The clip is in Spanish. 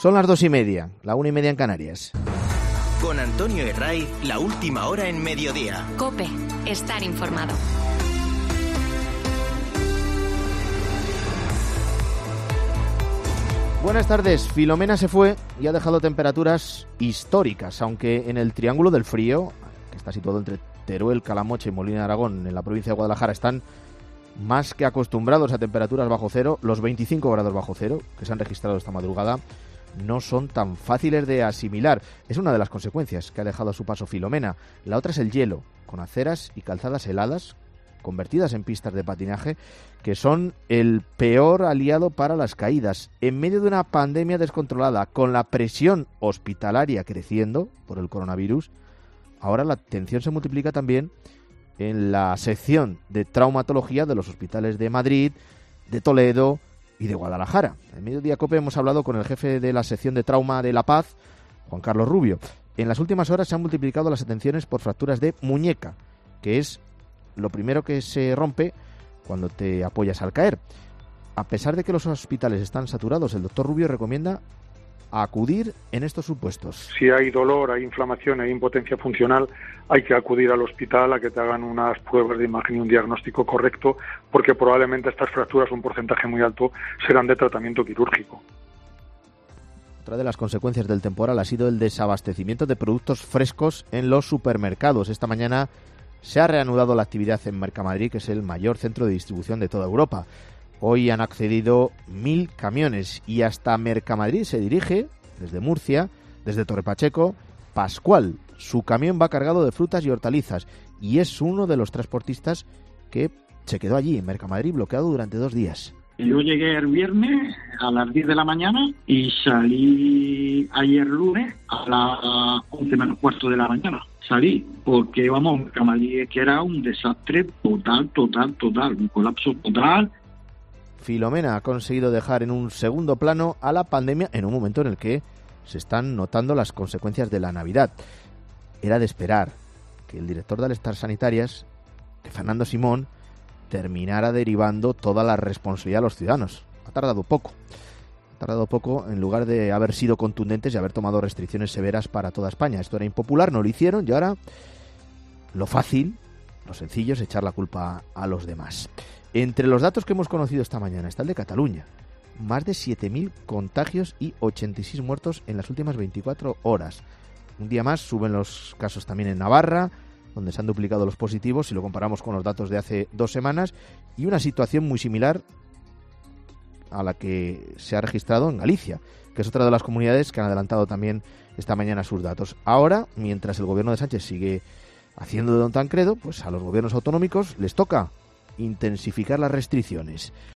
Son las 2:30, la 1:30 en Canarias. Con Antonio Herraiz, la última hora en mediodía. COPE, estar informado. Buenas tardes. Filomena se fue y ha dejado temperaturas históricas, aunque en el Triángulo del Frío, que está situado entre Teruel, Calamocha y Molina de Aragón, en la provincia de Guadalajara, están más que acostumbrados a temperaturas bajo cero. Los 25 grados bajo cero que se han registrado esta madrugada no son tan fáciles de asimilar. Es una de las consecuencias que ha dejado a su paso Filomena. La otra es el hielo, con aceras y calzadas heladas, convertidas en pistas de patinaje, que son el peor aliado para las caídas. En medio de una pandemia descontrolada, con la presión hospitalaria creciendo por el coronavirus, ahora la tensión se multiplica también en la sección de traumatología de los hospitales de Madrid, de Toledo y de Guadalajara. En Mediodía COPE hemos hablado con el jefe de la sección de trauma de La Paz, Juan Carlos Rubio. En las últimas horas se han multiplicado las atenciones por fracturas de muñeca, que es lo primero que se rompe cuando te apoyas al caer. A pesar de que los hospitales están saturados, el doctor Rubio recomienda acudir en estos supuestos. Si hay dolor, hay inflamación, hay impotencia funcional, hay que acudir al hospital a que te hagan unas pruebas de imagen y un diagnóstico correcto, porque probablemente estas fracturas, un porcentaje muy alto, serán de tratamiento quirúrgico. Otra de las consecuencias del temporal ha sido el desabastecimiento de productos frescos en los supermercados. Esta mañana se ha reanudado la actividad en Mercamadrid, que es el mayor centro de distribución de toda Europa. Hoy han accedido 1.000 camiones y hasta Mercamadrid se dirige, desde Murcia, desde Torrepacheco, Pascual. Su camión va cargado de frutas y hortalizas y es uno de los transportistas que se quedó allí en Mercamadrid bloqueado durante 2 días. Yo llegué el viernes a las 10 de la mañana y salí ayer lunes a las 11 menos cuarto de la mañana. Salí porque, vamos, Mercamadrid, que era un desastre total, un colapso total. Filomena ha conseguido dejar en un segundo plano a la pandemia en un momento en el que se están notando las consecuencias de la Navidad. Era de esperar que el director de Alertas Sanitarias, que Fernando Simón, terminara derivando toda la responsabilidad a los ciudadanos. Ha tardado poco. En lugar de haber sido contundentes y haber tomado restricciones severas para toda España. Esto era impopular, no lo hicieron y ahora lo fácil, lo sencillo es echar la culpa a los demás. Entre los datos que hemos conocido esta mañana está el de Cataluña. Más de 7.000 contagios y 86 muertos en las últimas 24 horas. Un día más suben los casos también en Navarra, donde se han duplicado los positivos si lo comparamos con los datos de hace 2 semanas, y una situación muy similar a la que se ha registrado en Galicia, que es otra de las comunidades que han adelantado también esta mañana sus datos. Ahora, mientras el gobierno de Sánchez sigue haciendo de Don Tancredo, pues a los gobiernos autonómicos les toca intensificar las restricciones.